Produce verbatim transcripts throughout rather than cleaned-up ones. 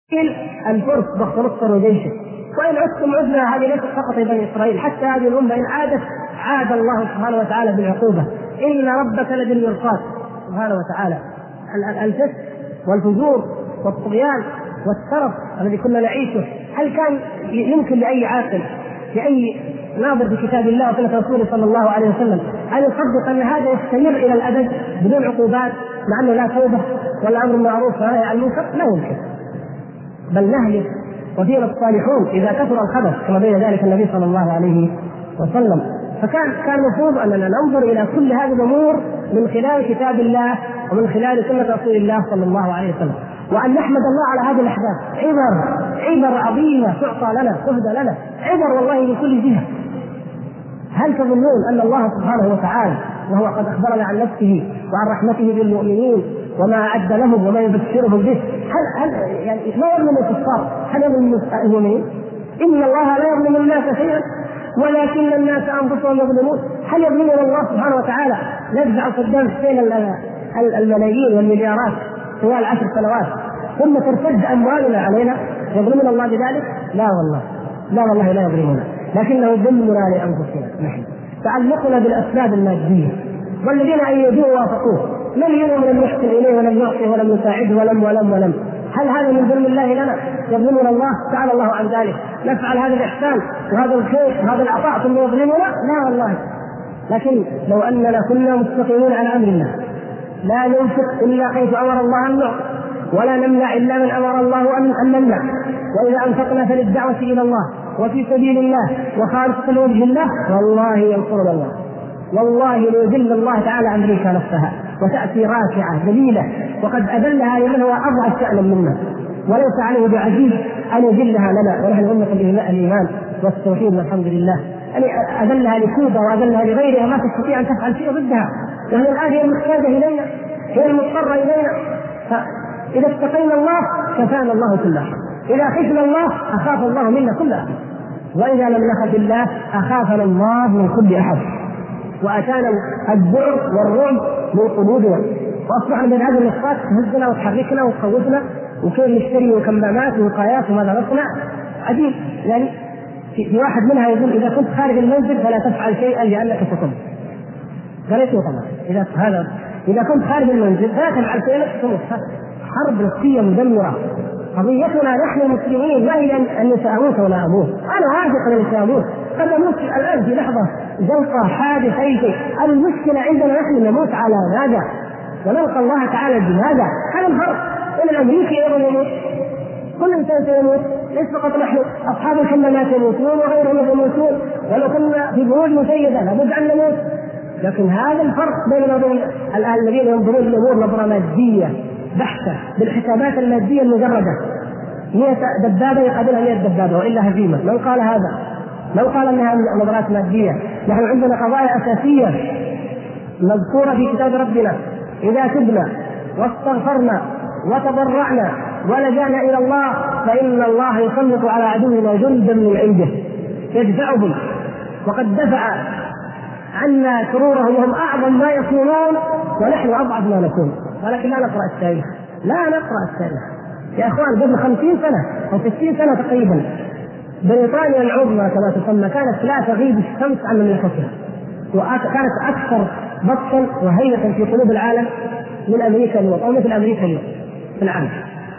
الفرس بخترقر وجيشه، وإن عدتم عدنا. هذه ليست فقط بني إسرائيل، حتى هذه الأمة إن عادت عاد الله سبحانه وتعالى بالعقوبة. إن ربك لبالمرصاد سبحانه وتعالى. الفسق والفجور والطغيان والترف الذي كنا نعيشه، هل كان يمكن لأي عاقل لأي ناظر في كتاب الله وسنة رسوله صلى الله عليه وسلم أن يصدق أن هذا يستمر إلى الأبد بدون عقوبات، مع أنه لا توبة ولا أمر معروف ولا عن المنكر؟ لا يمكن، بل نهلك وفينا الصالحون إذا كثر الخبث، كما بين ذلك النبي صلى الله عليه وسلم. فكان كان المفروض أننا ننظر إلى كل هذه الأمور من خلال كتاب الله ومن خلال سنة رسول الله صلى الله عليه وسلم، وأن نحمد الله على هذه الأحداث. عبر عبر عظيمة تعطى لنا، تهدى لنا، عبر والله من كل جهة. هل تظنون أن الله سبحانه وتعالى وهو قد أخبرنا عن نفسه وعن رحمته بالمؤمنين وما أعد لهم وما يبشرهم به، هل هل يعني ما يظلم الكفار؟ هل يظلم المؤمنين؟ إن الله لا يظلم الناس شيئا ولكن الناس أنفسهم يظلمون. هل يظلمنا الله سبحانه وتعالى نجزع صدام حسين الملايين والمليارات طوال عشر سنوات ثم ترتد أموالنا علينا؟ يظلمنا الله بذلك؟ لا والله، لا والله لا يظلمنا، لكنه ظلمنا لأنفسنا نحن، تعلقنا بالأسباب المادية. والذين أيدوه وافقوه من منهم لم يحسن إليه ولم يعطيه ولم يساعده ولم ولم ولم هل هذا من ظلم الله لنا؟ يظلمنا الله؟ تعالى الله عن ذلك. نفعل هذا الإحسان وهذا الخير وهذا العطاء ثم يظلمنا؟ لا والله. لكن لو أننا كنا مستقيمين على أمر الله، لا ننفق إلا حيث أمر الله أن نعطي، ولا نمنع إلا من أمر الله أن نمنع، وإذا أنفقنا فللدعوة إلى الله وفي سبيل الله وخالصة لوجه الله، والله ينصرنا الله، والله ليذل الله تعالى أمريكا نفسها وتأتي راكعة ذليلة، وقد أذلها لمن هو أضعف شأنا منا، وليس عليه بعزيز أن يذلها لنا ونحن أمة الإيمان والتوحيد والحمد لله. يعني أذلها لكوبا وأذلها لغيرها، ما تستطيع أن تفعل شيء ضدها، وهي الآن هي المحتاجة إلينا، هي المضطرة إلينا. فإذا اتقينا الله كفانا الله كل أحد، إذا خفنا الله أخاف الله منا كل أحد، وإذا لم نخف الله أخافنا الله من كل أحد، وأتانا الذعر والرعب من قلوبنا، وأصبحنا من هذه النقاط تهزنا وتحركنا وتخوفنا، وكيف نشتري وكمامات ووقايات وماذا نصنع. عجيب. يعني في واحد منها يقول إذا كنت خارج المنزل فلا تفعل شيئا لأنك ستموت. قالت له طبعا إذا هذا إذا كنت خارج المنزل فلا تفعل شيئا لأنك ستموت. حرب نفسية مدمرة. قضيتنا نحن المسلمين ما هي أن سأموت ولا أموت، أنا واثق أن سأموت، قد أموت الآن في لحظة، جلطة، حادث، أي شيء. المشكلة عندنا نحن نموت على ماذا ونلقى الله تعالى بهذا. هذا الفرق. إن الأمريكي أيضا يموت، كل إنسان سيموت، ليس فقط نحن، أصحاب الحمامات يموتون وغيرهم يموتون، ولو كنا في بروج مسيدة لابد أن نموت. لكن هذا الفرق بيننا وبين الآن الذين ينظرون للأمور نظرة مادية بحتة بالحسابات المادية المجردة. مئة دبابة يقابلها مئة دبابة وإلا هزيمة. من قال هذا؟ من قال أنها نظرات مادية؟ نحن عندنا قضايا أساسية مذكورة في كتاب ربنا. إذا تبنا واستغفرنا وتضرعنا ولجأنا إلى الله فإن الله يسلط على عدونا جندا من عنده يدفعهم، وقد دفع عنا شرورهم وهم أعظم ما يكونون ونحن أضعف ما نكون. ولكن لا نقرأ التاريخ، لا نقرأ التاريخ يا أخوان. قبل خمسين سنة أو ستين سنة تقريبا بريطانيا العظمى كما تسمى كانت لا تغيب الشمس عن مملكتها، وكانت أكثر بطشا وهيبة في قلوب العالم من أمريكا اليوم أو مثل أمريكا اليوم في العالم.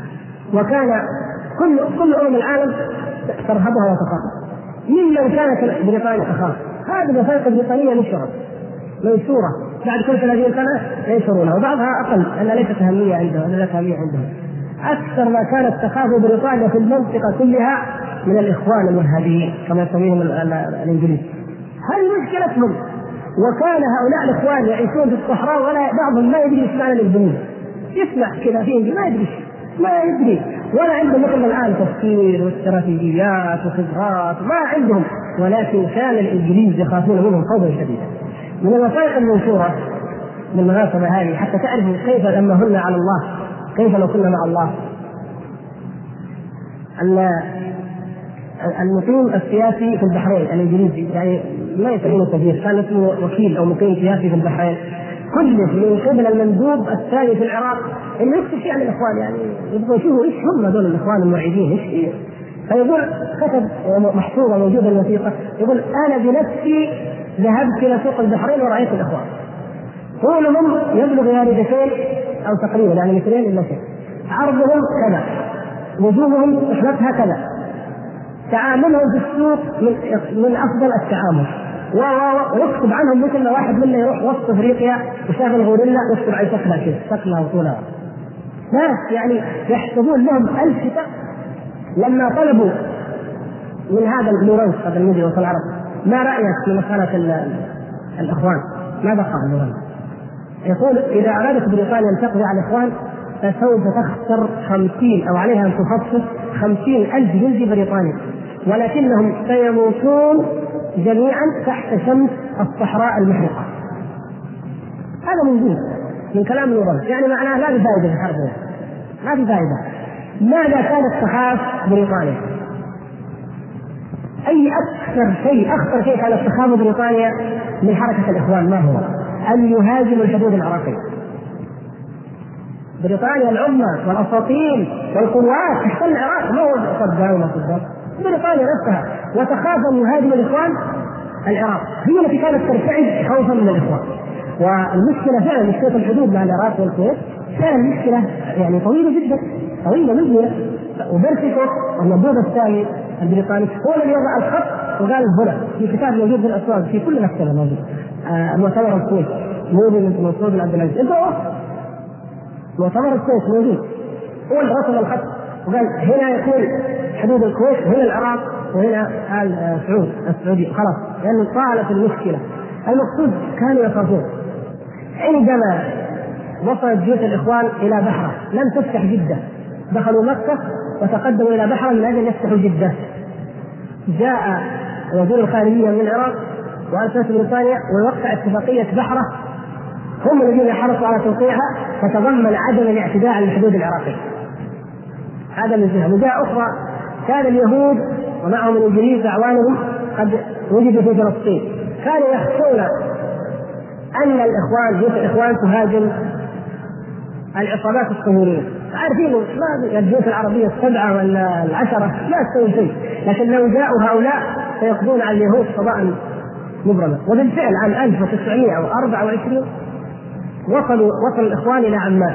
وكان كل كل أمم العالم ترهبها وتخاف. ممن كانت بريطانيا تخاف؟ هذه الوثائق البريطانية نشرت منشورة بعد كل ثلاثين سنة ينشرونها، وبعضها أقل لأنها ليست أهمية عندهم ولا لها أهمية عندهم. أكثر ما كانت تخاف بريطانيا في المنطقة كلها من الإخوان الوهابيين كما يسميهم الإنجليز. هذه مشكلتهم. وكان هؤلاء الإخوان يعيشون في الصحراء ولا بعضهم ما يدري إيش معنى الإنجليز، يسمع كذا في إنجليز ما يدري ما يدري ولا عندهم مثل الآن تفكير واستراتيجيات وخبرات ما عندهم، ولكن كان الإنجليز يخافون منهم خوفا شديدا. من الوثائق المنشورة بالمناسبة هذه حتى تعرفوا كيف لما هن على الله، كيف لو كنا مع الله. المقيم السياسي في البحرين الإنجليزي، يعني ما يسمونه كثير، كان اسمه وكيل أو مقيم سياسي في البحرين، كلف من قبل المندوب الثاني في العراق انه يكتب شيء عن الاخوان، يعني يبغوا يشوفوا ايش هم هذول الاخوان الموعدين ايش هي. فيقول كتب محفوظه موجوده الوثيقه، يقول انا بنفسي ذهبت الى سوق البحرين ورايت الاخوان، طولهم يبلغ ياردتين او تقريبا يعني مترين الا شيء، عرضهم كذا، وجوههم رحلتها كذا، تعاملهم في السوق من, من افضل التعامل، ويكتب عنهم مثل ما واحد منا يروح وسط افريقيا وشاف الغوريلا يكتب عن شكلها كذا، شكلها وطولها. ناس يعني يحسبون لهم ألف كتاب. لما طلبوا من هذا لورنس هذا المدير وصل العرب ما رأيك في مسألة الإخوان؟ ماذا قال لورنس؟ يقول إذا أرادت بريطانيا أن تقضي على الإخوان فسوف تخسر خمسين أو عليها أن تخصص خمسين ألف جندي بريطاني، ولكنهم سيموتون جميعا تحت شمس الصحراء المحرقة. هذا موجود من كلام لورنس، يعني معناه لا بفائدة في الحرب، ما في فائدة. ماذا كانت تخاف بريطانيا؟ أي أكثر شيء أخطر شيء كانت تخاف بريطانيا من حركة الإخوان ما هو؟ أن يهاجموا الحدود العراقية. بريطانيا العظمى والأساطيل والقوات تحتل العراق، ما هو صدام ولا صدام، بريطانيا نفسها، وتخاف أن يهاجم الإخوان العراق، هي التي كانت ترتعد خوفا من الإخوان. والمشكلة فعلا مشكلة الحدود مع العراق والكويت فعلا مشكلة يعني طويلة جدا، طويلة مجدية. وبرسيكو النبوذ الثاني البريطاني هو الذي وضع الخط وقال هنا في كتاب موجود في الأسواق في كل مكتبة موجود، آه مؤتمر الكويت موجود من منصور بن عبد العزيز، مؤتمر الكويت موجود، هو اللي رسم الخط وقال هنا يكون حدود الكويت وهنا العراق وهنا آل سعود السعودية، خلاص لأنه يعني طالت المشكلة. المقصود كانوا يخافون. عندما وصلت جيوش الإخوان إلى بحرة لم تفتح جدة، دخلوا مكة وتقدموا إلى بحرة من أجل يفتحوا جدة، جاء وزير الخارجية من العراق وأرسلت بريطانيا ويوقع اتفاقية بحرة، هم الذين حرصوا على توقيعها، فتضمن عدم الاعتداء على الحدود العراقية. هذا من جهة. من جهة أخرى كان اليهود ومعهم الإنجليز أعوانهم قد وجدوا في فلسطين، كانوا يخشون أن الإخوان جيوش الإخوان تهاجم العصابات الصهيونية. عارفين ما الجيوش العربية السبعة ولا العشرة لا تسوي شيء، لكن لو جاءوا هؤلاء سيقضون على اليهود قضاء مبرما. وبالفعل عام ألف وتسعمائة وأربعة وعشرين وصلوا وصل الإخوان إلى عمان،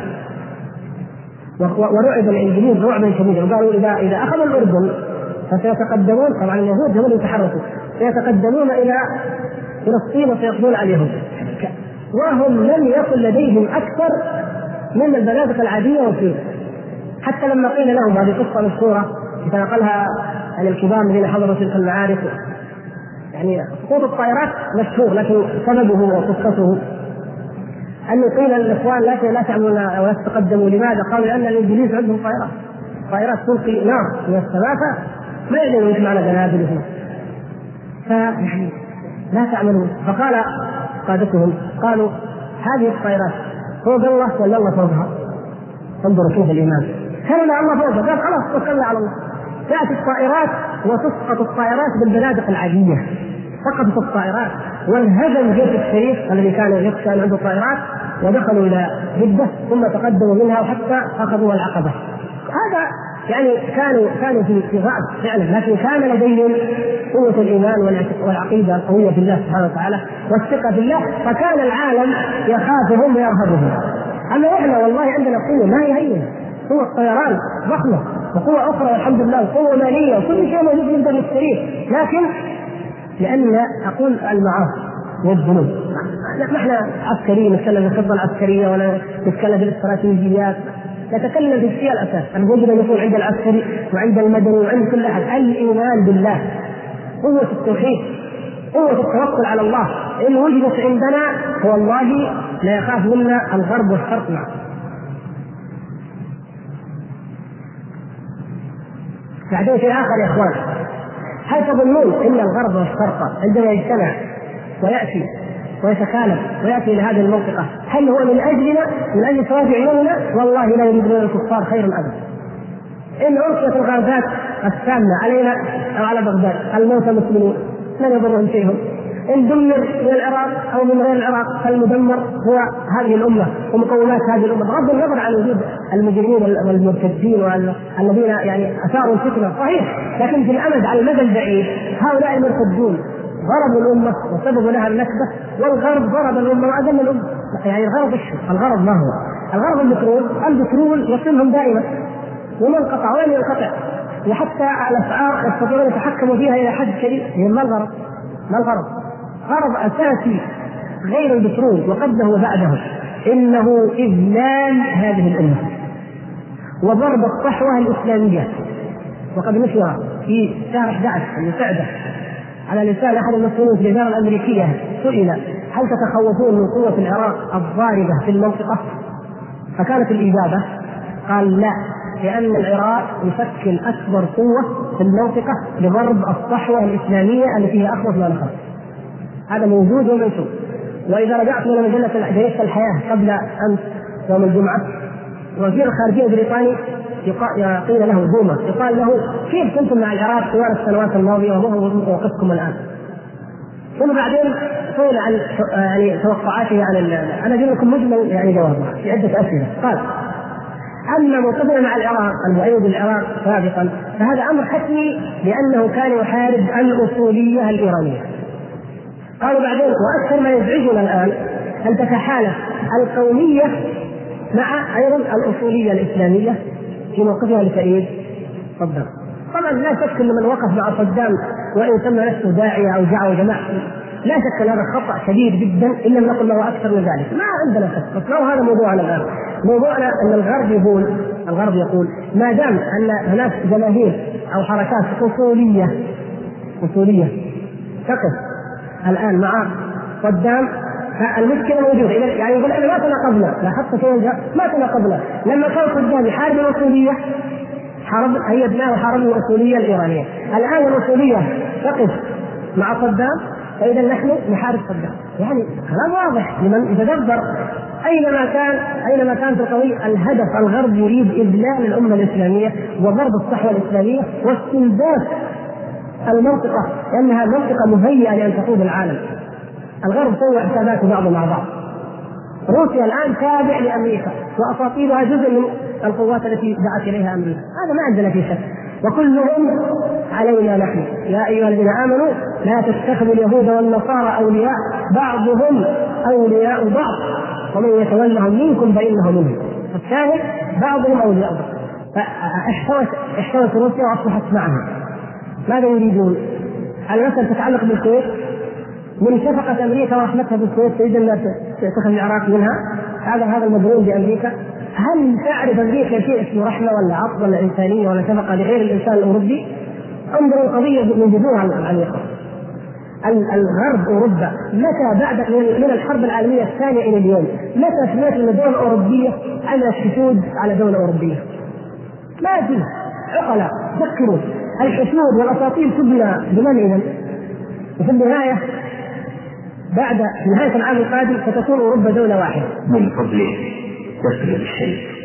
ورعب الإنجليز رعبا شديدا، وقالوا إذا إذا أخذوا الأردن فسيتقدمون، طبعا اليهود هم يتحركوا، سيتقدمون إلى فلسطين وسيقضون على اليهود، وهم لم يكن لديهم أكثر من البنادق العادية والسيف. حتى لما قيل لهم هذه قصة مشهورة نقلها عن الكبار الذين حضروا تلك المعارك، يعني سقوط الطائرات مشهور لكن سببه وقصته أنه قيل للإخوان لا لا تعملون أو لا تتقدموا. لماذا؟ قالوا لأن الإنجليز عندهم طائرات طائرات تلقي نار من السماء ما يدرون ايش معنى قنابل هنا، فيعني لا تعملون. فقال قادتهم قالوا هذه الطائرات فوق الله ولا الله فوقها؟ انظروا كيف الإيمان، كان لا الله فوقها، قال خلاص توكلنا على الله. تأتي الطائرات وتسقط الطائرات بالبنادق العادية، سقطت الطائرات وانهزم جيش الشريف الذي كان يخشى أن عنده طائرات، ودخلوا إلى جدة ثم تقدموا منها وحتى أخذوا العقبة. هذا يعني كانوا كانوا في في ضعف فعلا، لكن كان لديهم قوة الإيمان والعقيدة القوية في الله سبحانه وتعالى والثقة في الله، فكان العالم يخافهم ويرهبهم. أما إحنا والله عندنا قوة ما هي هي قوة طيران ضخمة وقوة أخرى والحمد لله وقوة مالية وكل شيء موجود نقدر نشتريه، لكن لأن أقول المعاصي والذنوب. نحن عسكريين نتكلم في الخطة العسكرية ولا نتكلم في الاستراتيجيات، نتكلم في الشيء الأساس الوجود أن يكون عند العسكري وعند المدني وعند كل أحد الإيمان بالله، قوة التوحيد، قوة التوكل على الله. إن وجدت عندنا والله لا يخاف منا الغرب والشرق معه. بعدين شيء آخر يا إخوان، هل تظنون إن الغرب والشرق عندما يجتمع ويأتي ويتكالب ويأتي إلى هذه المنطقة هل هو من أجلنا من أجل ثواب عيوننا؟ والله لا يريد لنا الكفار خيرا أبدا. إن ألقيت الغازات السامة علينا أو على بغداد الموتى مسلمون لا يضرهم شيء، إن دمر من العراق أو من غير العراق فالمدمر هو هذه الأمة ومقومات هذه الأمة، بغض النظر عن وجود المجرمين والمرتدين والذين يعني أثاروا الفتنة صحيح، لكن في الأمد على المدى البعيد هؤلاء المرتدون ضربوا الأمة وسببوا لها النكبة، والغرب ضرب الأمة وأذل الأمة. يعني الغرض الشيء. الغرض ما هو؟ الغرض البترول، البترول يصلهم دائما ومنقطع وين ينقطع، وحتى الأسعار يستطيعون يتحكموا فيها إلى حد كبير. ما الغرض؟ ما الغرض؟ غرض أساسي غير البترول وقبله وبعده، إنه إذلال هذه الأمة وضرب الصحوة الإسلامية. وقد نشر في شهر أحد عشر المساعدة على لسان أحد المسؤولين في الإدارة الأمريكية، سئل هل تتخوفون من قوة العراق الضاربة في المنطقة؟ فكانت الإجابة قال لا، لأن العراق يشكل أكبر قوة في المنطقة لضرب الصحوة الإسلامية التي هي أخوف ما نخاف. هذا موجود ومنشور. وإذا رجعت إلى مجلة جريدة الحياة قبل أمس يوم الجمعة، وزير الخارجية البريطاني قيل له بوما يقال له كيف كنتم مع العراق طوال السنوات الماضية وما هو موقفكم الآن؟ ثم بعدين سئل عن يعني توقعاته عن أنا أجيب لكم مجمل يعني جوابه في عدة أسئلة. قال أما موقفنا مع العراق المؤيد للعراق سابقا فهذا أمر حتمي لأنه كان يحارب الأصولية الإيرانية. قالوا بعدين وأكثر ما يزعجنا الآن أن تتحالف القومية مع أيضا الأصولية الإسلامية في موقفها لتأييد صدام. طبعا لا شك أن من وقف مع صدام وإن سمى نفسه داعية أو دعوة جماعة لا شك أن هذا خطأ كبير جدا، إن لم نقل له أكثر من ذلك. ما عندنا شك، بس هذا موضوعنا الآن. موضوعنا أن الغرب يقول الغرب يقول ما دام أن هناك جماهير أو حركات أصولية أصولية تقف الآن مع صدام فالمشكلة موجودة. يعني يقول أنا ما تناقضنا، لاحظت كيف ما تناقضنا لما كان صدام يحارب الأصولية حارب أيدناه وحاربنا الأصولية الإيرانية. الآن الأصولية تقف مع صدام فإذا نحن نحارب صدام. يعني كلام واضح لمن يتدبر. أينما كان أينما كانت القضية الهدف الغرب يريد إذلال الأمة الإسلامية وضرب الصحوة الإسلامية واستنزاف المنطقة لأنها منطقة مهيئة لأن تقود العالم. الغرب سوى حسابات بعض مع بعض. روسيا الآن تابع لأمريكا وأساطيلها جزء من القوات التي دعت إليها أمريكا، هذا ما عندنا فيه شك. وكلهم علينا نحن يا أيها الذين آمنوا لا تتخذوا اليهود والنصارى أولياء بعضهم أولياء بعض ومن يتولهم منكم فإنه منهم. فالشاهد بعضهم أولياء بعض. فاحتوت احتوت روسيا وأصبحت معها. ماذا يريدون؟ على مثلا تتعلق بالكويت، من شفقة أمريكا ورحمتها بالكويت تريد أن تأخذ العراق منها. هذا هذا المدعوم بأمريكا. هل تعرف أمريكا شيء اسمه رحمة ولا عطف ولا إنسانية ولا شفقة لغير الإنسان الأوروبي؟ انظروا القضية من جذورها العميقة. الغرب أوروبا متى بعد من الحرب العالمية الثانية إلى اليوم متى سمعت أن دولة أوروبية عملت حشود على دولة أوروبية؟ ما في. عقلاء ذكروا الحشود والأساطيل تبنى بمن إذن؟ وفي النهاية بعد نهاية العام القادم ستكون أوروبا دولة واحدة. من فضله تسرد الشيء